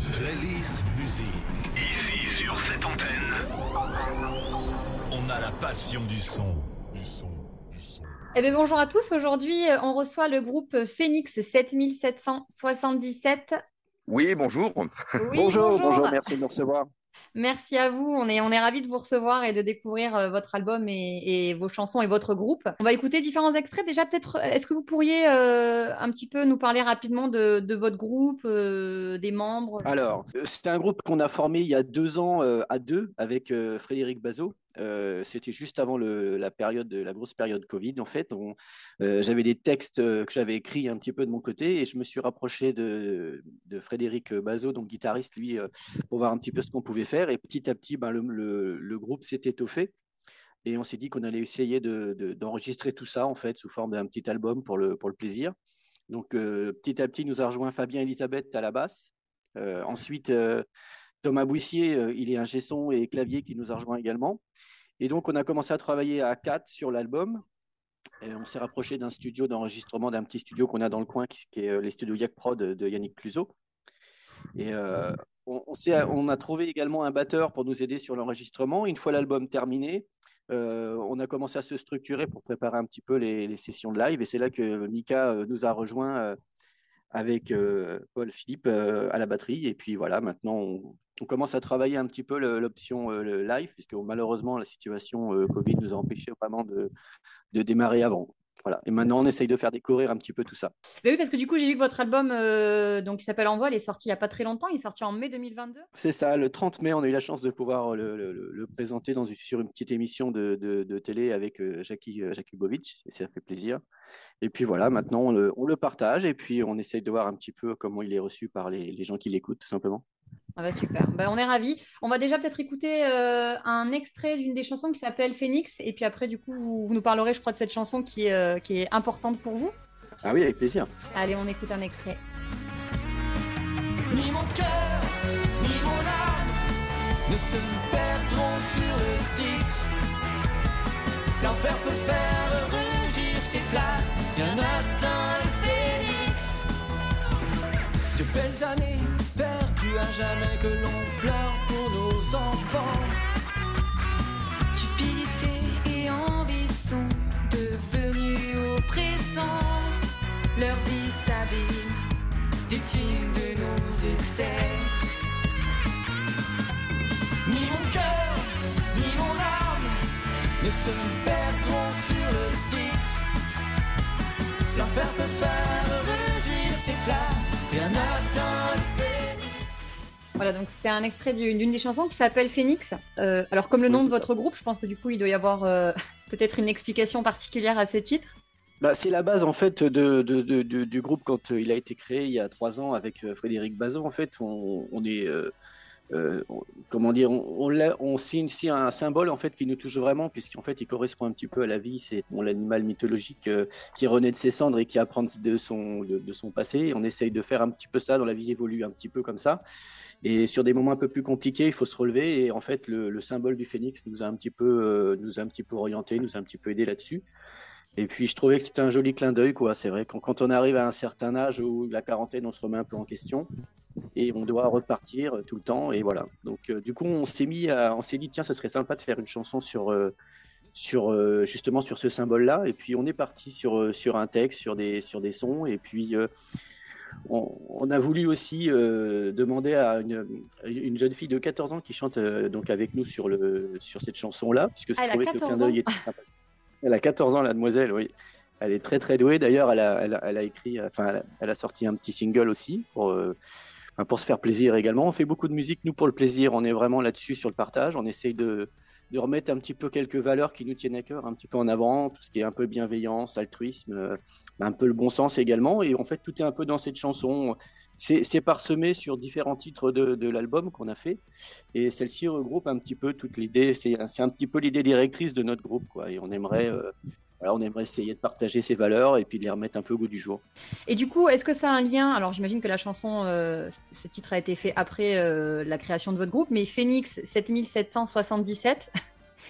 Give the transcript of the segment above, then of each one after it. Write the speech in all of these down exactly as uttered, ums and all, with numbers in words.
Playlist musique. Ici sur cette antenne, on a la passion du son. Du son, du son. Eh bien, bonjour à tous. Aujourd'hui, on reçoit le groupe Phoenix sept mille sept cent soixante-dix-sept. Oui, bonjour. Oui, bonjour, bonjour. bonjour, merci de nous recevoir. Merci à vous. On est, on est ravis de vous recevoir et de découvrir euh, votre album et, et vos chansons et votre groupe. On va écouter différents extraits. Déjà, peut-être, est-ce que vous pourriez euh, un petit peu nous parler rapidement de, de votre groupe, euh, des membres? Alors, euh, c'était un groupe qu'on a formé il y a deux ans euh, à deux avec euh, Frédéric Bazot. Euh, c'était juste avant le, la période, de, la grosse période Covid, en fait. On, euh, j'avais des textes euh, que j'avais écrits un petit peu de mon côté et je me suis rapproché de, de Frédéric Bazot, donc guitariste, lui, euh, pour voir un petit peu ce qu'on pouvait faire. Et petit à petit, ben, le, le, le groupe s'est étoffé. Et on s'est dit qu'on allait essayer de, de, d'enregistrer tout ça, en fait, sous forme d'un petit album pour le, pour le plaisir. Donc, euh, petit à petit, nous a rejoint Fabien Elisabeth à la basse. Euh, ensuite, euh, Thomas Bouissier, euh, il est un son et clavier qui nous a rejoint également. Et donc, on a commencé à travailler à quatre sur l'album. Et on s'est rapproché d'un studio d'enregistrement, d'un petit studio qu'on a dans le coin, qui, qui est euh, les studios Yak Prod de, de Yannick Cluzot. Et euh, on, on, s'est, on a trouvé également un batteur pour nous aider sur l'enregistrement. Une fois l'album terminé, euh, on a commencé à se structurer pour préparer un petit peu les, les sessions de live. Et c'est là que Mika euh, nous a rejoint euh, avec euh, Paul Philippe euh, à la batterie. Et puis voilà, maintenant, on, on commence à travailler un petit peu le, l'option euh, le live, puisque malheureusement, la situation euh, Covid nous a empêché vraiment de, de démarrer avant. Voilà. Et maintenant, on essaye de faire découvrir un petit peu tout ça. Mais oui, parce que du coup, j'ai vu que votre album, euh, donc, qui s'appelle Envol, est sorti il n'y a pas très longtemps. Il est sorti en mai deux mille vingt-deux. C'est ça, le trente mai, on a eu la chance de pouvoir le, le, le présenter dans une, sur une petite émission de, de, de télé avec euh, Jackie euh, Jakubowicz, et ça fait plaisir. Et puis voilà, maintenant, on le, on le partage et puis on essaye de voir un petit peu comment il est reçu par les, les gens qui l'écoutent, tout simplement. Ah bah super, bah, on est ravis. On va déjà peut-être écouter euh, un extrait d'une des chansons qui s'appelle Phoenix. Et puis après, du coup, vous, vous nous parlerez, je crois, de cette chanson qui, euh, qui est importante pour vous. Ah oui, avec plaisir. Allez, on écoute un extrait. Ni mon cœur, ni mon âme ne se perdront sur le Styx. L'enfer peut faire rugir ses flammes, bien atteint le phénix. De belles années perdues à jamais que l'on pleure pour nos enfants. Cupidité et envie sont devenus oppressants. Leur vie s'abîme, victime de nos excès. Ni mon cœur, ni mon âme ne se perdront sur le Styx. L'enfer peut faire rugir ses flammes, rien n'atteint le phénix. Voilà, donc c'était un extrait d'une, d'une des chansons qui s'appelle Phoenix. Euh, alors, comme le nom Oui, de votre groupe, je pense que du coup, il doit y avoir euh, peut-être une explication particulière à ce titre. Bah, c'est la base en fait de, de, de, de, du groupe quand euh, il a été créé il y a trois ans avec euh, Frédéric Bazot. En fait, on, on est euh, euh, on, comment dire, on, on, l'a, on signe ici un symbole en fait qui nous touche vraiment puisqu'en fait il correspond un petit peu à la vie. C'est bon, l'animal mythologique euh, qui renaît de ses cendres et qui apprend de son de, de son passé. Et on essaye de faire un petit peu ça dans la vie, évolue un petit peu comme ça. Et sur des moments un peu plus compliqués, il faut se relever. Et en fait, le, le symbole du phénix nous a un petit peu euh, nous a un petit peu orienté, nous a un petit peu aidé là-dessus. Et puis, je trouvais que c'était un joli clin d'œil, quoi. C'est vrai, quand, quand on arrive à un certain âge où la quarantaine, on se remet un peu en question et on doit repartir tout le temps. Et voilà. Donc, euh, du coup, on s'est mis à, on s'est dit, tiens, ça serait sympa de faire une chanson sur, euh, sur euh, justement sur ce symbole-là. Et puis, on est parti sur, euh, sur un texte, sur des, sur des sons. Et puis, euh, on, on a voulu aussi euh, demander à une, une jeune fille de quatorze ans qui chante euh, donc avec nous sur, le, sur cette chanson-là, puisque Ah, je trouvais que le clin quatorze d'œil ans. était sympa. Elle a quatorze ans, la demoiselle, oui. Elle est très très douée. D'ailleurs, elle a, elle a, elle a écrit, enfin, elle a, elle a sorti un petit single aussi pour, euh, pour se faire plaisir également. On fait beaucoup de musique, nous, pour le plaisir. On est vraiment là-dessus sur le partage. On essaye de, de remettre un petit peu quelques valeurs qui nous tiennent à cœur, un petit peu en avant, tout ce qui est un peu bienveillance, altruisme, euh, un peu le bon sens également. Et en fait, tout est un peu dans cette chanson. C'est, c'est parsemé sur différents titres de, de l'album qu'on a fait. Et celle-ci regroupe un petit peu toute l'idée. C'est, c'est un petit peu l'idée directrice de notre groupe, quoi. Et on aimerait, euh, voilà, on aimerait essayer de partager ces valeurs et puis de les remettre un peu au goût du jour. Et du coup, est-ce que ça a un lien? Alors, j'imagine que la chanson, euh, ce titre a été fait après euh, la création de votre groupe, mais Phoenix sept mille sept cent soixante-dix-sept,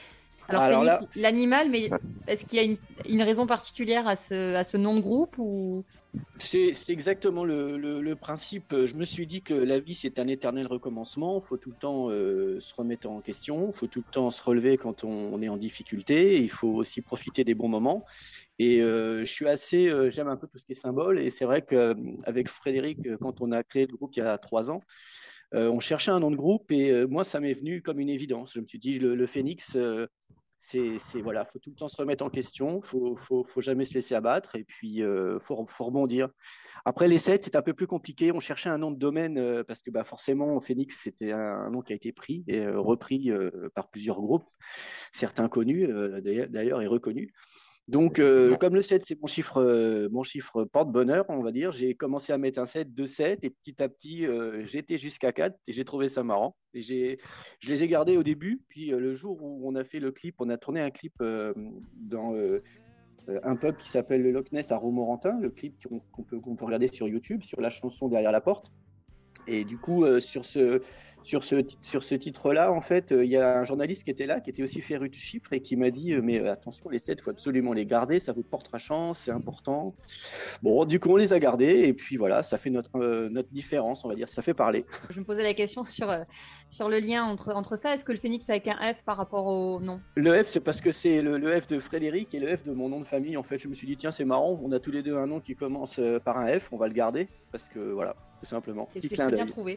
Alors, Alors Phoenix, là- l'animal, mais est-ce qu'il y a une, une raison particulière à ce, à ce nom de groupe ou... C'est, c'est exactement le, le- le principe. Je me suis dit que la vie, c'est un éternel recommencement. Il faut tout le temps euh, se remettre en question. Il faut tout le temps se relever quand on, on est en difficulté. Il faut aussi profiter des bons moments. Et euh, je suis assez, euh, j'aime un peu tout ce qui est symbole. Et c'est vrai qu'avec Frédéric, euh, quand on a créé le groupe il y a trois ans, euh, on cherchait un nom de groupe. Et euh, moi, ça m'est venu comme une évidence. Je me suis dit, le, le Phénix, euh, c'est, c'est voilà, faut tout le temps se remettre en question, faut, faut, faut jamais se laisser abattre, et puis euh, faut, faut rebondir. Après les sept, c'est un peu plus compliqué. On cherchait un nom de domaine euh, parce que bah, forcément, Phoenix, c'était un, un nom qui a été pris et euh, repris euh, par plusieurs groupes, certains connus euh, d'ailleurs d'ailleurs et reconnus. Donc, euh, comme le sept, c'est mon chiffre, euh, mon chiffre porte-bonheur, on va dire, j'ai commencé à mettre un sept, deux sept, et petit à petit, euh, j'ai été jusqu'à quatre, et j'ai trouvé ça marrant. Et j'ai, je les ai gardés au début, puis euh, le jour où on a fait le clip, on a tourné un clip euh, dans euh, un pub qui s'appelle le Loch Ness à Romorantin, le clip qu'on, qu'on peut, qu'on peut regarder sur YouTube, sur la chanson Derrière la porte. Et du coup, euh, sur ce, sur ce, sur ce titre-là, en fait, il euh, y a un journaliste qui était là, qui était aussi féru de chiffres et qui m'a dit euh, mais euh, attention, les sept, il faut absolument les garder, ça vous portera chance, c'est important. Bon, du coup, on les a gardés et puis voilà, ça fait notre, euh, notre différence, on va dire, ça fait parler. Je me posais la question sur, euh, sur le lien entre, entre ça. Est-ce que le Phénix avec un F par rapport au nom? Le F, c'est parce que c'est le, le F de Frédéric et le F de mon nom de famille. En fait, je me suis dit, tiens, c'est marrant, on a tous les deux un nom qui commence euh, par un F, on va le garder parce que voilà. Tout simplement. C'est, Petit c'est clin très bien d'œil. trouvé.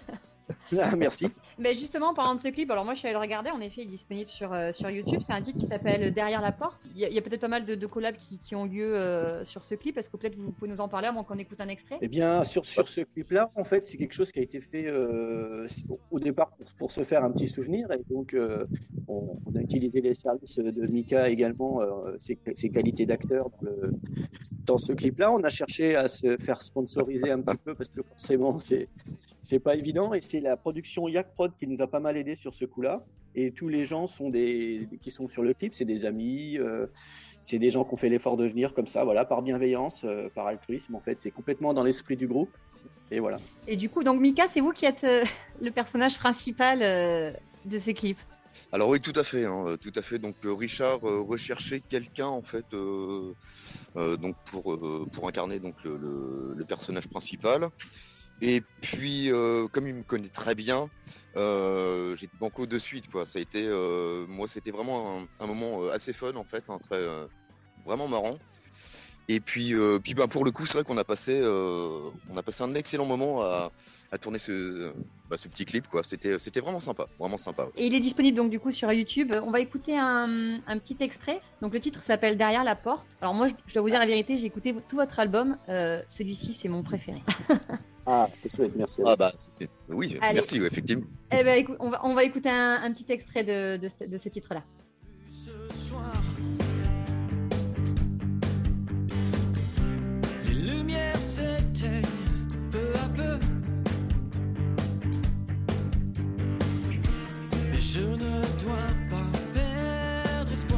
Ah, merci. Mais justement, en parlant de ce clip, alors moi je suis allée le regarder, en effet il est disponible sur, euh, sur YouTube, c'est un titre qui s'appelle Derrière la porte. Il y a, il y a peut-être pas mal de, de collabs qui, qui ont lieu euh, sur ce clip, est-ce que peut-être vous pouvez nous en parler avant qu'on écoute un extrait? Eh bien, sur, sur ce clip-là, en fait, c'est quelque chose qui a été fait euh, au départ pour, pour se faire un petit souvenir. Et donc, euh, on, on a utilisé les services de Mika également, euh, ses, ses qualités d'acteur dans, le, dans ce clip-là. On a cherché à se faire sponsoriser un petit peu parce que forcément, c'est, c'est pas évident. Et c'est la production Yak Prod qui nous a pas mal aidé sur ce coup-là. Et tous les gens sont des, qui sont sur le clip, c'est des amis, euh, c'est des gens qui ont fait l'effort de venir comme ça, voilà, par bienveillance, euh, par altruisme, en fait. C'est complètement dans l'esprit du groupe. Et voilà. Et du coup, donc Mika, c'est vous qui êtes euh, le personnage principal euh, de ces clips? Alors oui, tout à fait, hein, tout à fait. Donc euh, Richard euh, recherchait quelqu'un en fait, euh, euh, donc pour euh, pour incarner donc le, le, le personnage principal. Et puis, euh, comme il me connaît très bien, euh, j'ai banco de suite, quoi. Ça a été, euh, moi, c'était vraiment un, un moment assez fun, en fait, hein, très, euh, vraiment marrant. Et puis, euh, puis bah, pour le coup, c'est vrai qu'on a passé, euh, on a passé un excellent moment à, à tourner ce, bah, ce petit clip, quoi. C'était, c'était vraiment sympa, vraiment sympa. Et il est disponible donc du coup sur YouTube. On va écouter un, un petit extrait. Donc le titre s'appelle Derrière la porte. Alors moi, je, je dois vous dire la vérité, j'ai écouté tout votre album. Euh, celui-ci, c'est mon préféré. Ah, c'est chouette, merci. Ah bah, c'est, oui, Allez. merci, ouais, effectivement. Eh ben, écoute, on va, on va écouter un, un petit extrait de, de, ce- de ce titre-là. Ce soir, les lumières s'éteignent peu à peu, mais je ne dois pas perdre espoir.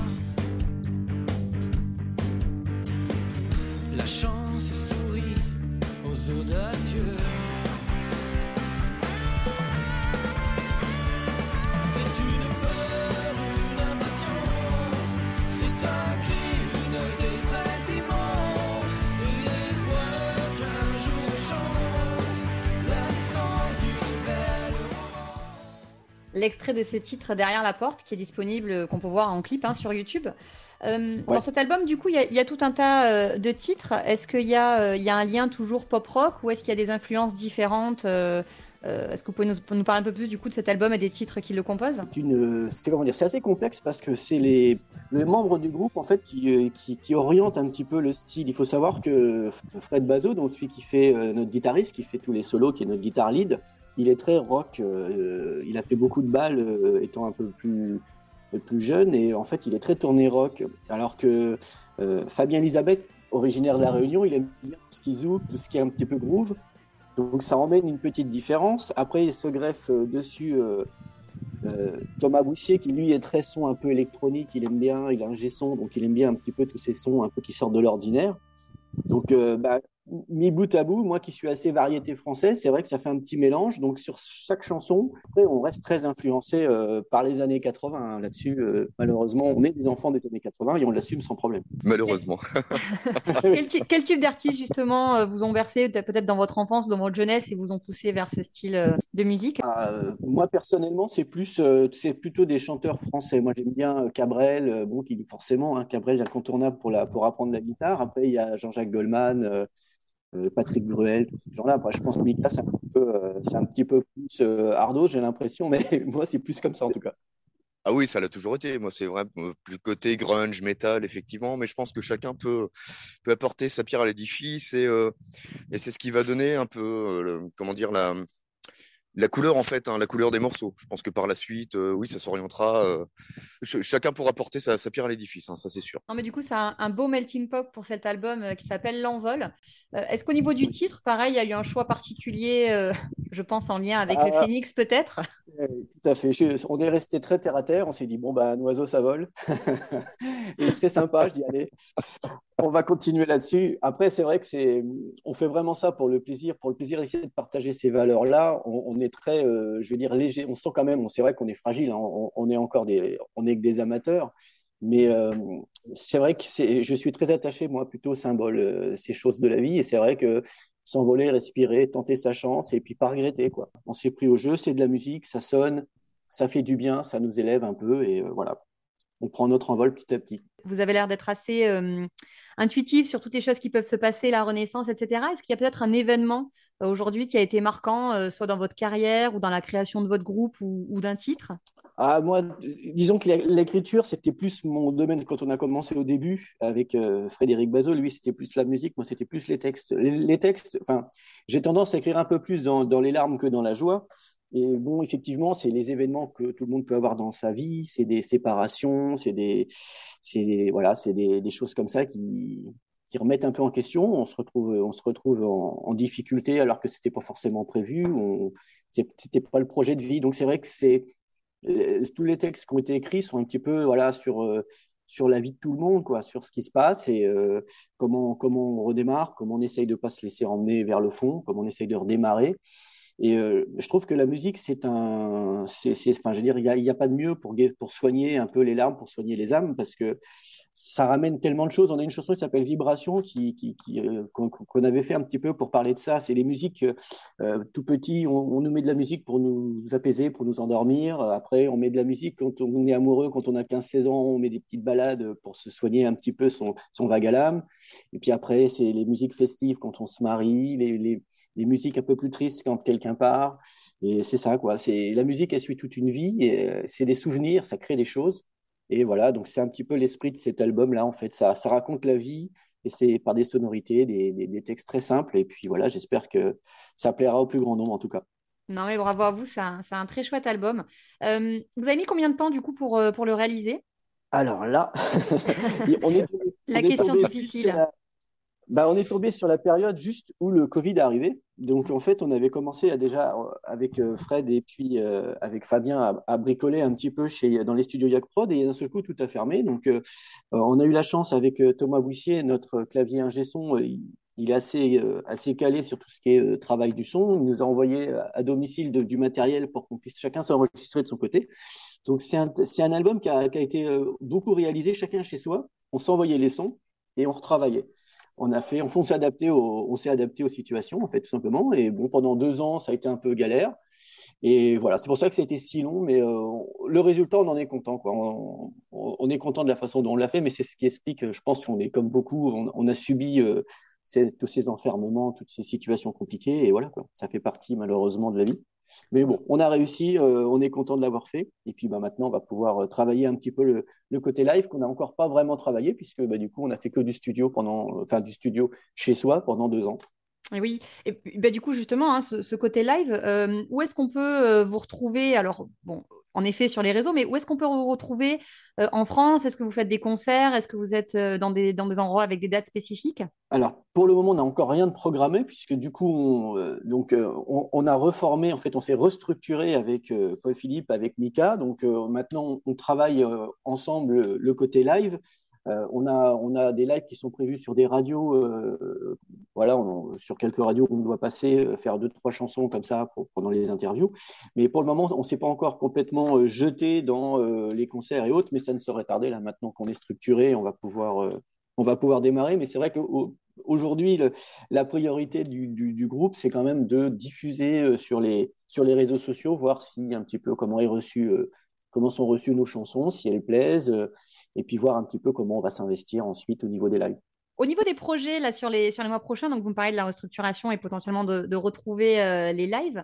La chance sourit aux audacieux. C'est une peur, une impatience, c'est un cri, une détresse immense, et l'espoir qu'un jour de chance, la naissance d'une belle romance. L'extrait de ce titre Derrière la porte qui est disponible, euh, qu'on peut voir en clip hein, sur YouTube. Euh, Ouais. Dans cet album, du coup, il y, a- il y a tout un tas euh, de titres. Est-ce qu'il y, a, euh, il y a un lien toujours pop-rock ou est-ce qu'il y a des influences différentes euh, euh, Est-ce que vous pouvez nous, nous parler un peu plus du coup de cet album et des titres qui le composent? C'est une- c'est comment dire, c'est assez complexe parce que c'est les, les membres du groupe en fait qui, euh, qui, qui orientent un petit peu le style. Il faut savoir que Fred Bazot, donc celui qui fait euh, notre guitariste, qui fait tous les solos, qui est notre guitare lead, il est très rock. euh, il a fait beaucoup de balles euh, étant un peu plus plus jeune et en fait il est très tourné rock. Alors que euh, Fabien Elisabeth, originaire de la Réunion, il aime bien tout ce qui zouk, tout ce qui est un petit peu groove. Donc ça emmène une petite différence. Après il se greffe euh, dessus. Euh, Euh, Thomas Boussier qui lui est très son un peu électronique, il aime bien, il a un G-son, donc il aime bien un petit peu tous ces sons un peu qui sortent de l'ordinaire. Donc euh, bah, mis bout à bout, moi qui suis assez variété française, c'est vrai que ça fait un petit mélange. Donc sur chaque chanson, après, on reste très influencé euh, par les années quatre-vingts, hein. Là-dessus, euh, malheureusement, on est des enfants des années quatre-vingts et on l'assume sans problème. Malheureusement. Quel, ty- quel type d'artistes, justement, euh, vous ont bercé peut- peut-être dans votre enfance, dans votre jeunesse, et vous ont poussé vers ce style euh, de musique? Ah, euh, moi personnellement, c'est plus, euh, c'est plutôt des chanteurs français. Moi, j'aime bien euh, Cabrel, euh, bon, qui forcément, hein, Cabrel incontournable pour la, pour apprendre la guitare. Après, il y a Jean-Jacques Goldman, euh, euh, Patrick Bruel, tous ces gens-là. Après, je pense que Mika, c'est un petit peu, euh, c'est un petit peu plus euh, ardo, j'ai l'impression, mais moi, c'est plus comme ça en tout cas. Ah oui, ça l'a toujours été. Moi, c'est vrai, euh, plus côté grunge, métal, effectivement. Mais je pense que chacun peut, peut apporter sa pierre à l'édifice et, euh, et c'est ce qui va donner un peu, euh, le- comment dire, la, la couleur, en fait, hein, la couleur des morceaux. Je pense que par la suite, euh, oui, ça s'orientera. euh, ch- chacun pourra apporter sa, sa pierre à l'édifice, hein, ça c'est sûr. Non, mais du coup, c'est un, un beau melting pot pour cet album euh, qui s'appelle L'Envol. Euh, est-ce qu'au niveau du Oui. titre, pareil, il y a eu un choix particulier, euh, je pense en lien avec le Ah, phénix, peut-être? euh, tout à fait. Je- on est resté très terre à terre. On s'est dit, bon, bah, un oiseau, ça vole. Et très sympa, je dis, allez, on va continuer là-dessus. Après, c'est vrai que c'est, on fait vraiment ça pour le plaisir, pour le plaisir d'essayer de partager ces valeurs-là. On, on est très, euh, je veux dire, léger. On sent quand même, c'est vrai qu'on est fragile, hein. On, on est encore des, on est que des amateurs. Mais euh, c'est vrai que c'est, je suis très attaché, moi, plutôt au symbole, euh, ces choses de la vie. Et c'est vrai que s'envoler, respirer, tenter sa chance et puis pas regretter, quoi. On s'est pris au jeu, c'est de la musique, ça sonne, ça fait du bien, ça nous élève un peu et euh, voilà, on prend notre envol petit à petit. Vous avez l'air d'être assez euh, intuitif sur toutes les choses qui peuvent se passer, la Renaissance, et cetera. Est-ce qu'il y a peut-être un événement euh, aujourd'hui qui a été marquant, euh, soit dans votre carrière ou dans la création de votre groupe ou, ou d'un titre? Ah, moi, disons que l'écriture, c'était plus mon domaine quand on a commencé au début avec euh, Frédéric Bazot. Lui, c'était plus la musique, moi, c'était plus les textes. Les, les textes, enfin, j'ai tendance à écrire un peu plus dans, dans les larmes que dans la joie. Et bon, effectivement, c'est les événements que tout le monde peut avoir dans sa vie, c'est des séparations, c'est des, c'est des- voilà, c'est des, des choses comme ça qui, qui remettent un peu en question. On se retrouve, on se retrouve en, en difficulté alors que c'était pas forcément prévu. On, c'est- c'était pas le projet de vie. Donc c'est vrai que c'est euh, tous les textes qui ont été écrits sont un petit peu voilà sur euh, sur la vie de tout le monde, quoi, sur ce qui se passe et euh, comment comment on redémarre, comment on essaye de pas se laisser emmener vers le fond, comment on essaye de redémarrer. Et euh, je trouve que la musique, c'est un, c'est, c'est, enfin, je veux dire, il n'y a, il y a pas de mieux pour, pour soigner un peu les larmes, pour soigner les âmes, parce que ça ramène tellement de choses. On a une chanson qui s'appelle Vibration, qui, qui, qui euh, qu'on, qu'on avait fait un petit peu pour parler de ça. C'est les musiques, euh, tout petit, on, on nous met de la musique pour nous apaiser, pour nous endormir. Après, on met de la musique quand on est amoureux, quand on a quinze seize ans, on met des petites balades pour se soigner un petit peu son, son vague à l'âme. Et puis après, c'est les musiques festives quand on se marie, les, les les musiques un peu plus tristes quand quelqu'un part. Et c'est ça, quoi. C'est, la musique, elle suit toute une vie. Et euh, c'est des souvenirs, ça crée des choses. Et voilà, donc c'est un petit peu l'esprit de cet album-là, en fait. Ça, ça raconte la vie et c'est par des sonorités, des, des, des textes très simples. Et puis voilà, j'espère que ça plaira au plus grand nombre, en tout cas. Non, mais bravo à vous, c'est un, c'est un très chouette album. Euh, vous avez mis combien de temps, du coup, pour, euh, pour le réaliser? Alors là, on est, on La est question tombé plus sur difficile. la, bah, on est tombé sur la période juste où le Covid est arrivé. Donc, en fait, on avait commencé à déjà, euh, avec euh, Fred et puis euh, avec Fabien, à, à bricoler un petit peu chez, dans les studios Yac Prod. Et d'un seul coup, tout a fermé. Donc, euh, euh, on a eu la chance avec euh, Thomas Bouissier, notre clavier ingé son. Euh, il, il est assez, euh, assez calé sur tout ce qui est euh, travail du son. Il nous a envoyé à, à domicile de- du matériel pour qu'on puisse chacun s'enregistrer de son côté. Donc, c'est un, c'est un album qui a, qui a été euh, beaucoup réalisé, chacun chez soi. On s'envoyait les sons et on retravaillait. On a fait, on s'est adapté aux, on s'est adapté aux situations, en fait, tout simplement. Et bon, pendant deux ans, ça a été un peu galère. Et voilà, c'est pour ça que ça a été si long, mais euh, le résultat, on en est content, quoi. On, on- on est content de la façon dont on l'a fait, mais c'est ce qui explique, je pense qu'on est comme beaucoup, on, on a subi euh, ces- tous ces enfermements, toutes ces situations compliquées, et voilà, quoi. Ça fait partie malheureusement de la vie. Mais bon, on a réussi, euh, on est content de l'avoir fait, et puis bah, maintenant, on va pouvoir euh, travailler un petit peu le, le côté live qu'on n'a encore pas vraiment travaillé, puisque bah, du coup, on a fait que du studio pendant, enfin du studio chez soi pendant deux ans. Et oui, et puis, bah, du coup, justement, hein, ce, ce côté live, euh, où est-ce qu'on peut euh, vous retrouver? Alors, bon, en effet, sur les réseaux, mais où est-ce qu'on peut vous retrouver euh, en France? Est-ce que vous faites des concerts? Est-ce que vous êtes euh, dans des, dans des endroits avec des dates spécifiques? Alors, pour le moment, on n'a encore rien de programmé, puisque du coup, on, euh, donc, euh, on, on a reformé, en fait, on s'est restructuré avec euh, Paul Philippe, avec Mika. Donc, euh, maintenant, on, on travaille euh, ensemble le, le côté live. Euh, on a, on a des lives qui sont prévus sur des radios, euh, voilà, on, sur quelques radios on doit passer, faire deux, trois chansons comme ça pour, pendant les interviews. Mais pour le moment, on ne s'est pas encore complètement euh, jeté dans euh, les concerts et autres, mais ça ne saurait tarder là maintenant qu'on est structuré, on va pouvoir, euh, on va pouvoir démarrer. Mais c'est vrai qu'aujourd'hui, la priorité du, du, du groupe, c'est quand même de diffuser euh, sur les, sur les réseaux sociaux, voir si un petit peu comment est reçu. Euh, comment sont reçues nos chansons, si elles plaisent, euh, et puis voir un petit peu comment on va s'investir ensuite au niveau des lives. Au niveau des projets là, sur, les, sur les mois prochains, donc vous me parlez de la restructuration et potentiellement de, de retrouver euh, les lives.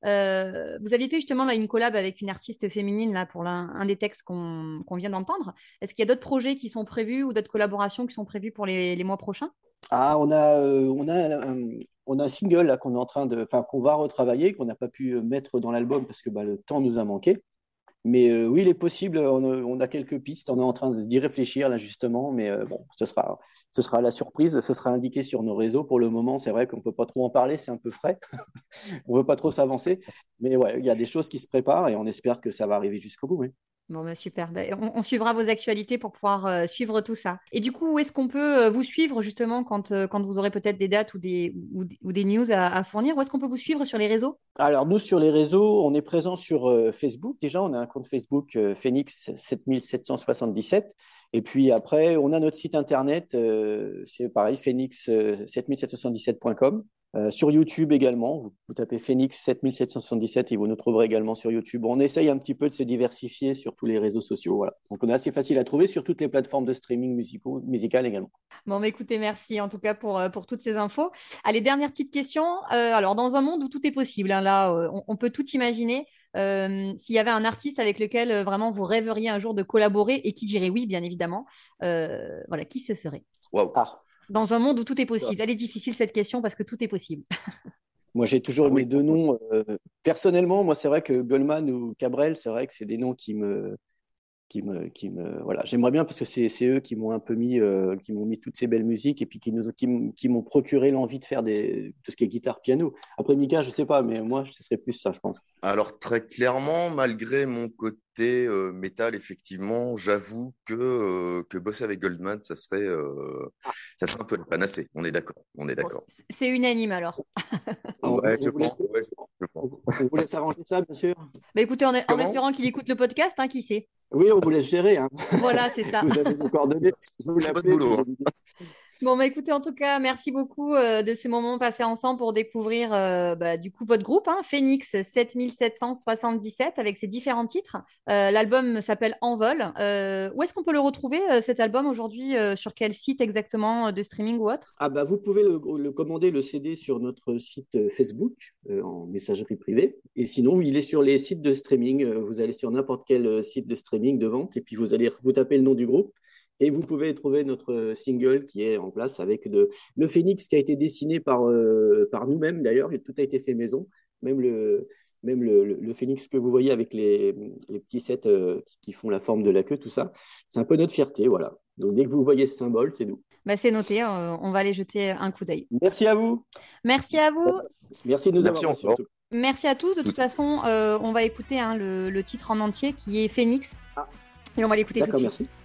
Euh, vous aviez fait justement là, une collab avec une artiste féminine là, pour l'un, un des textes qu'on, qu'on vient d'entendre. Est-ce qu'il y a d'autres projets qui sont prévus ou d'autres collaborations qui sont prévues pour les, les mois prochains? Ah, on a, euh, on a, un, on a un single là, qu'on est en train de, enfin qu'on va retravailler, qu'on n'a pas pu mettre dans l'album parce que bah, le temps nous a manqué. Mais euh, oui, il est possible, on a, on a quelques pistes, on est en train d'y réfléchir là justement, mais euh, bon, ce sera, ce sera la surprise, ce sera indiqué sur nos réseaux. Pour le moment, c'est vrai qu'on ne peut pas trop en parler, c'est un peu frais, on ne veut pas trop s'avancer, mais ouais, il y a des choses qui se préparent et on espère que ça va arriver jusqu'au bout. Oui. Bon, bah super. Bah, on, on suivra vos actualités pour pouvoir euh, suivre tout ça. Et du coup, où est-ce qu'on peut euh, vous suivre justement quand, euh, quand vous aurez peut-être des dates ou des, ou, ou des news à, à fournir? Où est-ce qu'on peut vous suivre sur les réseaux? Alors, nous, sur les réseaux, on est présent sur euh, Facebook. Déjà, on a un compte Facebook euh, Phoenix sept mille sept cent soixante-dix-sept. Et puis après, on a notre site internet, euh, c'est pareil, phoenix sept mille sept cent soixante-dix-sept point com. Euh, sur YouTube également, vous, vous tapez Phoenix sept mille sept cent soixante-dix-sept et vous nous trouverez également sur YouTube. On essaye un petit peu de se diversifier sur tous les réseaux sociaux. Voilà. Donc, on est assez facile à trouver sur toutes les plateformes de streaming musicaux, musicales également. Bon, bah, écoutez, merci en tout cas pour, pour toutes ces infos. Allez, dernière petite question. Euh, alors, dans un monde où tout est possible, hein, là, euh, on, on peut tout imaginer. Euh, s'il y avait un artiste avec lequel euh, vraiment vous rêveriez un jour de collaborer et qui dirait oui, bien évidemment, euh, voilà, qui ce serait? Waouh. Ah. Dans un monde où tout est possible. Elle est difficile cette question parce que tout est possible. Moi, j'ai toujours Oui. mes deux noms. Euh, personnellement, moi, c'est vrai que Goldman ou Cabrel, c'est vrai que c'est des noms qui me, qui me, qui me, voilà. J'aimerais bien parce que c'est, c'est eux qui m'ont un peu mis, euh, qui m'ont mis toutes ces belles musiques et puis qui nous, qui, m- qui m'ont procuré l'envie de faire des, tout ce qui est guitare, piano. Après Mika, je sais pas, mais moi, ce serait plus ça, je pense. Alors très clairement, malgré mon côté euh, métal, effectivement, j'avoue que, euh, que bosser avec Goldman, ça serait, euh, ça serait un peu la panacée. On est d'accord. On est Bon, d'accord. c- c'est unanime alors. On, Ouais, on je vous laisse, pense. Ouais, je pense. on vous laisse arranger ça, bien sûr. Bah, écoutez, en, en Comment? espérant qu'il écoute le podcast, hein, qui sait. Oui, on vous laisse gérer. Hein. Voilà, c'est ça. Vous avez vos coordonnées. Vous C'est votre l'appelez, boulot, puis hein. vous lui dites. Bon, bah, écoutez, en tout cas, merci beaucoup euh, de ces moments passés ensemble pour découvrir euh, bah, du coup votre groupe, hein, Phoenix sept mille sept cent soixante-dix-sept, avec ses différents titres. Euh, l'album s'appelle Envol. Euh, où est-ce qu'on peut le retrouver, euh, cet album, aujourd'hui? Euh, sur quel site exactement, euh, de streaming ou autre? Ah bah vous pouvez le, le commander, le C D sur notre site euh, Facebook euh, en messagerie privée. Et sinon, il est sur les sites de streaming. Euh, Vous allez sur n'importe quel euh, site de streaming de vente et puis vous allez vous taper le nom du groupe. Et vous pouvez trouver notre single qui est en place avec de, le phénix qui a été dessiné par, euh, par nous-mêmes d'ailleurs. Et tout a été fait maison. Même le, même le, le, le phénix que vous voyez avec les, les petits sets euh, qui, qui font la forme de la queue, tout ça, c'est un peu notre fierté. Voilà. Donc dès que vous voyez ce symbole, c'est nous. Bah, c'est noté, euh, on va aller jeter un coup d'œil. Merci à vous. Merci à vous. Merci de nous Merci avoir reçus. encore. Merci à tous. De toute Tout- façon, euh, on va écouter, hein, le, le titre en entier qui est Phoenix. Ah. Et on va l'écouter tout de D'accord, suite. merci.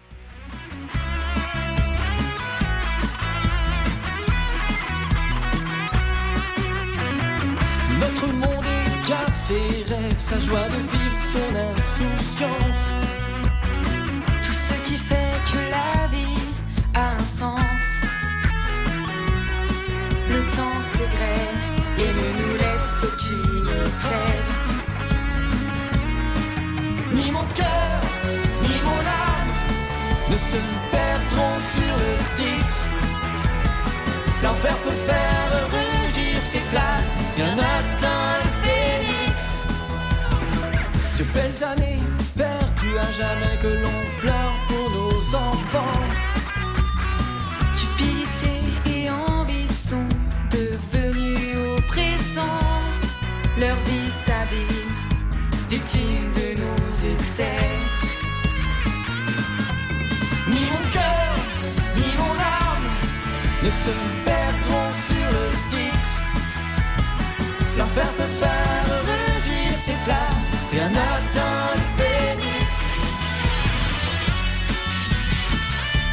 Notre monde écarte ses rêves, sa joie de vivre, son insouciance. Tout ce qui fait que la vie a un sens. Le temps s'égrène et ne nous laisse aucune trêve. Ni mon cœur, ni mon âme ne se perdront sur le Styx. L'enfer peut faire rugir ses flammes, rien n'atteint le phénix. De belles années perdues à jamais que l'on pleure pour nos enfants. Cupidité et envie sont devenus oppressants. Leur vie s'abîme, victime de nos excès. Ni mon cœur, ni mon âme ne se perdront sur le Styx. L'enfer peut faire rugir ses flammes, rien n'atteint le phénix.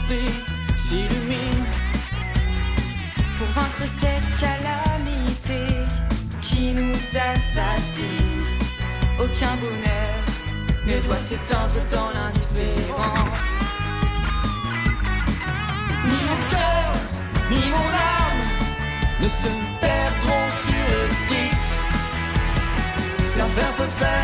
l'esprit s'illumine. Pour vaincre cette calamité qui nous assassine, aucun bonheur ne doit s'éteindre dans l'indifférence. Ni mon cœur, ni mon âme ne se perdront sur le Styx. L'enfer peut faire